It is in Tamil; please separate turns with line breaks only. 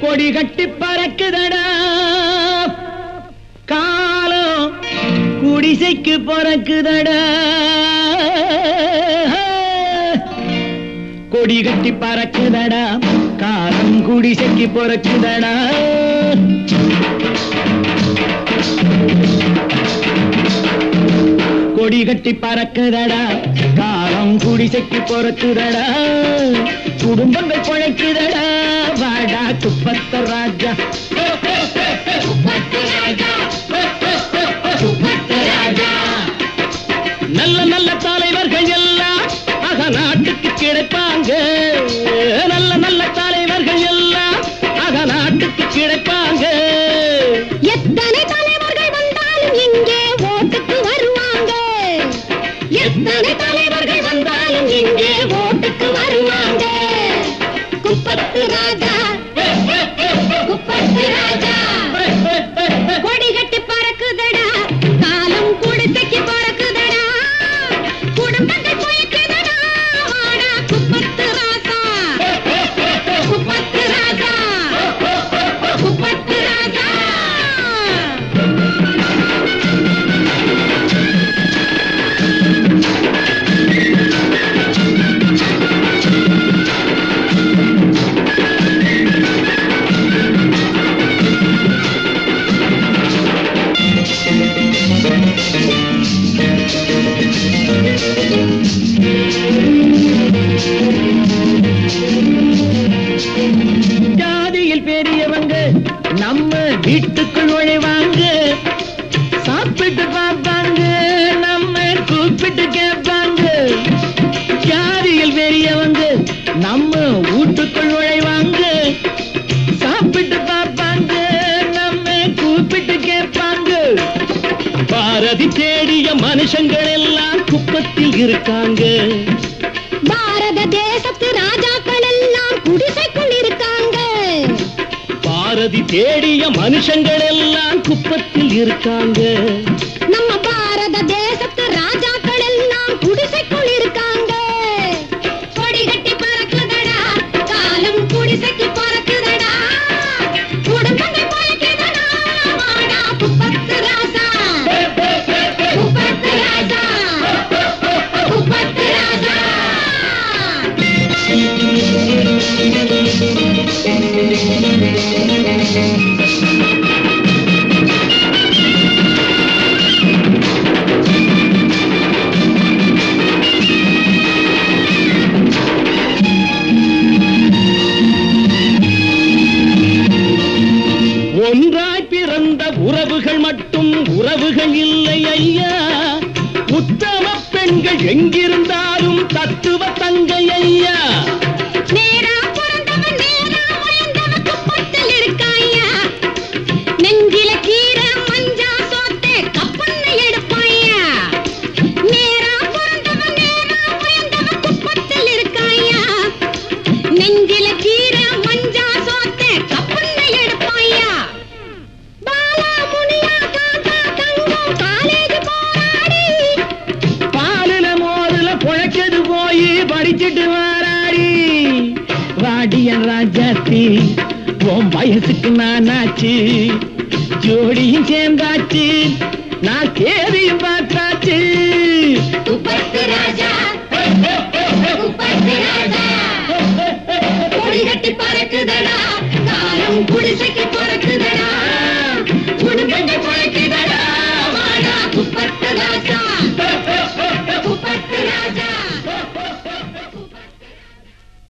கொடி கட்டி பறக்குதடா காலம் குடிசைக்கு பறக்குதடா கொடி கட்டி பறக்குதடா காலம் குடிசைக்கு பறக்குதடா கொடி கட்டி பறக்குதடா காலம் குடிசைக்கு பறக்குதடா குடும்பங்கள் பழக்குதடா வாடா குப்பத்து ராஜா நல்ல நல்ல தலைவர்கள் எல்லாம் அகநாட்டுக்கு கிடைப்பாங்க நல்ல நல்ல தலைவர்கள் எல்லாம் அகநாட்டுக்கு கிடைப்பாங்க
எத்தனை தலைவர்கள் வந்தாலும் இங்கே ஓட்டுக்கு வருவாங்க எத்தனை தலைவர்கள் வந்தாலும் இங்கே ஓட்டுக்கு வருவாங்க குப்பத்து ராஜா குப்பத்து ராஜா கொடி கட்டி பறக்குதடா காலம் குடிசைக்கு பறக்குதடா குடும்பங்கள் போய்க்குதடா வாடா குப்பத்து ராஜா குப்பத்து ராஜா குப்பத்து ராஜா
ஜாதியில் பெரியவங்க நம்ம வீட்டுக்குள் நுழைவாங்க சாப்பிட்டு பார்ப்பாங்க நம்ம கூப்பிட்டு கேட்பாங்க ஜாதியில் பெரியவங்க நம்ம வீட்டுக்குள் நுழைவாங்க சாப்பிட்டு பார்ப்பாங்க நம்ம கூப்பிட்டு கேட்பாங்க பாரதி தேடிய மனுஷங்கள் எல்லாம் குப்பத்தில் இருக்காங்க
பாரத தேசத்து ராஜாக்கள் எல்லாம் குடிசைக்குள் இருக்காங்க
பாரதி தேடிய மனுஷங்கள் எல்லாம் குப்பத்தில் இருக்காங்க
நம்ம பாரத தேசத்து ராஜாக்கள் எல்லாம் குடிசைக்குள் இருக்காங்க கொடி கட்டி பறக்குதடா காலம் குடிசைக்கு பறக்குதடா குடும்பங்கள் பறக்குதடா வாடா குப்பத்து ராஜா குப்பத்து ராஜா குப்பத்து ராஜா
ஒன்றாய் பிறந்த உறவுகள் மட்டும் உறவுகள் இல்லை ஐயா உத்தம பெண்கள் எங்கிருந்தாலும் தத்துவ தங்கை ஐயா
நேரா பிறந்தவன் நேரா வளர்ந்தவன் குப்பத்தில் இருக்காயா நெஞ்சில கீரை மஞ்சா சோத்தே கப்பன்னு எடுப்பாயா நேரா பிறந்தவன் நேரா வளர்ந்தவன் குப்பத்தில் இருக்காயா நெஞ்சில கீரை மஞ்சா சோத்தே கப்பன்னு எடுப்பாயா பாலா முனியா காக்கா தங்கம் காலேஜ் போராடி
பாலுல மோதுல பொழைச்சது போய் படிச்சுட்டு வாராடி வாடியன் ராஜாத்தி உன் வயசுக்கு நானாச்சு ஜோடியும் சேர்ந்தாச்சு நான் தேதியும் பார்த்தாச்சு
குப்பத்து ராஜா குப்பத்து ராஜா கொடி கட்டி பறக்குதடா